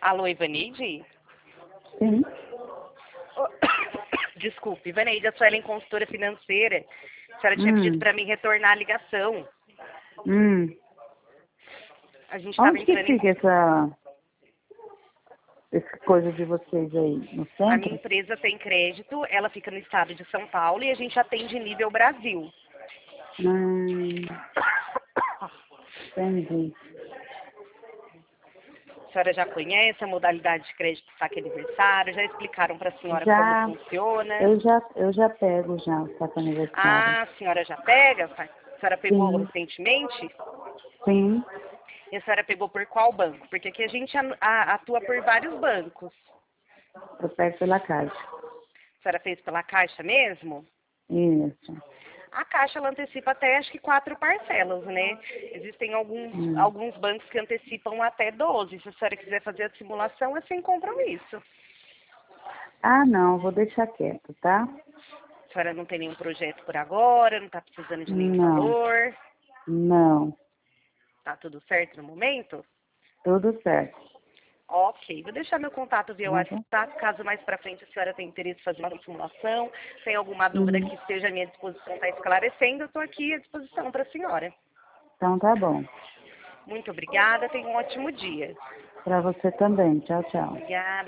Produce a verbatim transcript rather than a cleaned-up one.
Alô, Ivaneide? Sim. Oh, desculpe, Ivaneide, a Suelen, consultora financeira. A senhora tinha Hum. pedido para mim retornar a ligação. Hum. A gente estava Onde que entrando em... fica essa, essa coisa de vocês aí? No A minha centro? empresa tem crédito, ela fica no estado de São Paulo e a gente atende nível Brasil. Hum. Entendi. A senhora já conhece a modalidade de crédito saque aniversário? Já explicaram para a senhora Já, como funciona? eu já, eu já pego já o saco aniversário. Ah, a senhora já pega? A senhora pegou Sim. recentemente? Sim. E a senhora pegou por qual banco? Porque aqui a gente a- a- atua por vários bancos. Eu pego pela caixa. A senhora fez pela Caixa mesmo? Isso. A Caixa, ela antecipa até, acho que, quatro parcelas, né? Existem alguns, Hum. alguns bancos que antecipam até doze. Se a senhora quiser fazer a simulação, é sem compromisso. Ah, não, vou deixar quieto, tá? A senhora não tem nenhum projeto por agora, não está precisando de nenhum Não, valor. não. Tá tudo certo no momento? Tudo certo. Ok, vou deixar meu contato via Tá bom? WhatsApp, caso mais para frente a senhora tenha interesse em fazer uma simulação, tem alguma dúvida Uhum. que esteja à minha disposição, está esclarecendo, eu estou aqui à disposição para a senhora. Então tá bom. Muito obrigada, tenha um ótimo dia. Pra você também. Tchau, tchau. Obrigada.